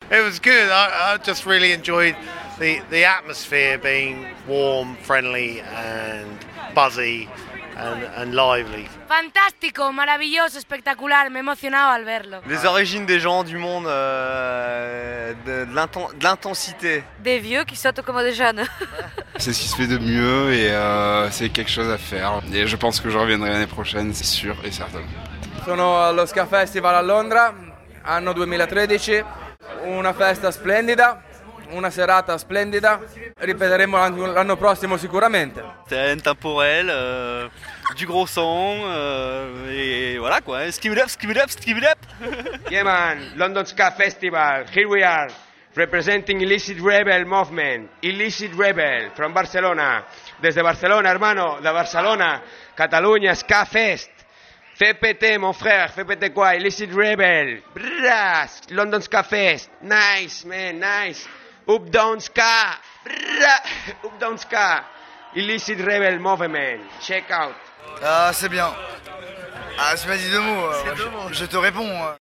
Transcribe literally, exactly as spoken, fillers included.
It was good. I, I just really enjoyed the, the atmosphere being warm, friendly and buzzy and, and lively. Fantástico, maravilloso, espectacular, me he emocionado al verlo. Les origines des gens, du monde, euh, de, de l'intensité. Des vieux qui sautent comme des jeunes. C'est ce qui se fait de mieux et euh, c'est quelque chose à faire. Et je pense que je reviendrai l'année prochaine, c'est sûr et certain. Sono allo Ska Festival a Londra, anno duemilatredici, una festa splendida, una serata splendida, ripeteremo l'anno prossimo sicuramente. C'est intemporel, euh, du gros son, euh, et voilà quoi, skip it up, skip it up, skip it up. Yeah man, London Ska Festival, here we are, representing Illicit Rebel Movement, Illicit Rebel from Barcelona, desde Barcelona hermano, de Barcelona, Catalunya Ska Fest. F P T, mon frère, F P T quoi, Illicit Rebel, Bras, London Ska Fest, nice man, nice, Up Down Ska, Bras, Up Down Ska, Illicit Rebel Movement, check out. Ah, c'est bien. Ah, tu m'as dit deux mots, euh, deux mots. Je, je te réponds.